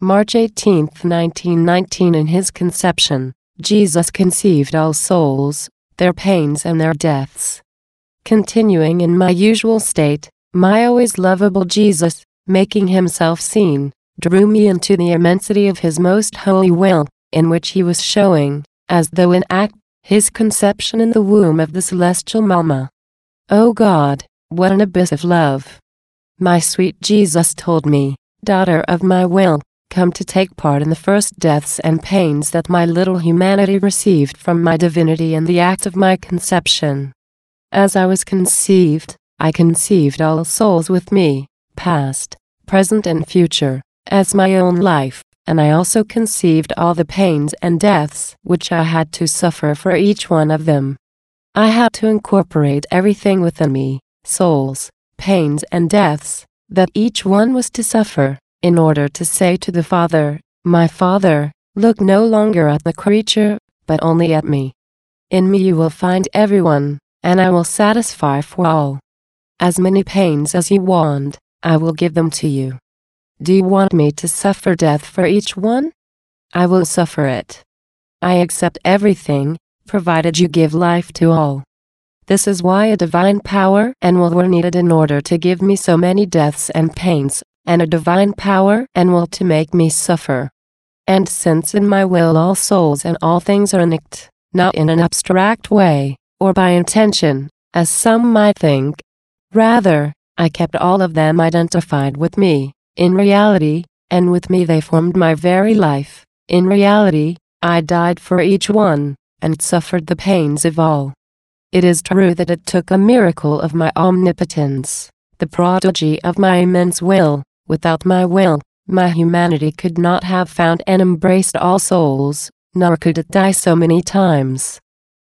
March 18, 1919. In his conception, Jesus conceived all souls, their pains and their deaths. Continuing in my usual state, my always lovable Jesus, making himself seen, drew me into the immensity of his most holy will, in which he was showing, as though in act, his conception in the womb of the celestial Mama. O God, what an abyss of love! My sweet Jesus told me, daughter of my will, come to take part in the first deaths and pains that my little humanity received from my divinity in the act of my conception. As I was conceived, I conceived all souls with me, past, present and future, as my own life, and I also conceived all the pains and deaths which I had to suffer for each one of them. I had to incorporate everything within me, souls, pains and deaths, that each one was to suffer, in order to say to the Father, my Father, look no longer at the creature, but only at me. In me you will find everyone, and I will satisfy for all. As many pains as you want, I will give them to you. Do you want me to suffer death for each one? I will suffer it. I accept everything, provided you give life to all. This is why a divine power and will were needed in order to give me so many deaths and pains, and a divine power and will to make me suffer. And since in my will all souls and all things are nicked, not in an abstract way, or by intention, as some might think, rather, I kept all of them identified with me, in reality, and with me they formed my very life. In reality, I died for each one, and suffered the pains of all. It is true that it took a miracle of my omnipotence, the prodigy of my immense will. Without my will, my humanity could not have found and embraced all souls, nor could it die so many times.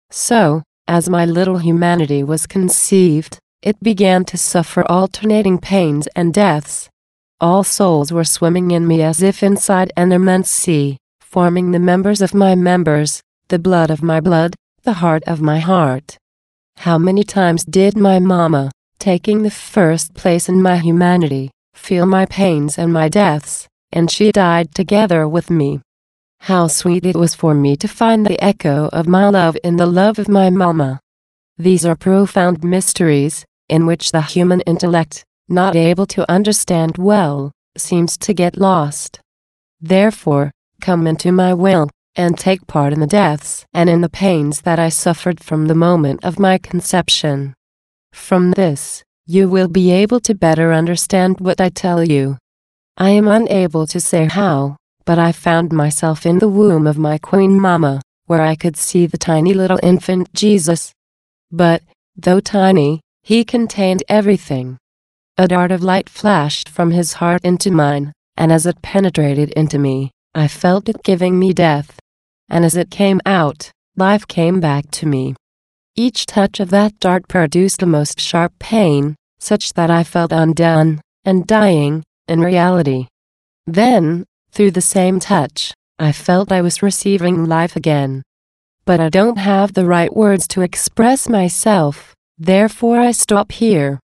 So, as my little humanity was conceived, it began to suffer alternating pains and deaths. All souls were swimming in me as if inside an immense sea, forming the members of my members, the blood of my blood, the heart of my heart. How many times did my Mama, taking the first place in my humanity, feel my pains and my deaths, and she died together with me. How sweet it was for me to find the echo of my love in the love of my Mama. These are profound mysteries, in which the human intellect, not able to understand well, seems to get lost. Therefore, come into my will, and take part in the deaths and in the pains that I suffered from the moment of my conception. From this, you will be able to better understand what I tell you. I am unable to say how, but I found myself in the womb of my Queen Mama, where I could see the tiny little infant Jesus. But, though tiny, he contained everything. A dart of light flashed from his heart into mine, and as it penetrated into me, I felt it giving me death. And as it came out, life came back to me. Each touch of that dart produced a most sharp pain, such that I felt undone, and dying, in reality. Then, through the same touch, I felt I was receiving life again. But I don't have the right words to express myself, therefore I stop here.